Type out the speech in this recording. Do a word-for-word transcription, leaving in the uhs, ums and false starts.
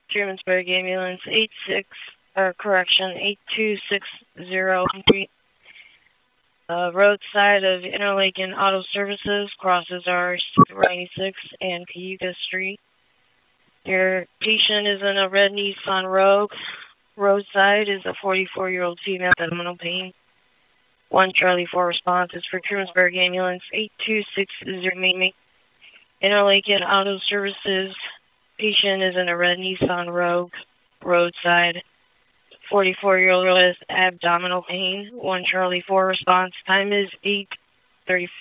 Trumansburg Ambulance eight six, or correction, eight two six zero uh, roadside of Interlaken Auto Services, crosses our ninety-six and Cayuga Street. Your patient is in a red Nissan Rogue. Roadside is a forty-four-year-old female with abdominal pain. one Charlie four response is for Trumansburg Ambulance eight two six zero. Interlaken Auto Services. Patient is in a red Nissan Rogue. Roadside. forty-four-year-old with abdominal pain. one Charlie four response. Time is eight thirty.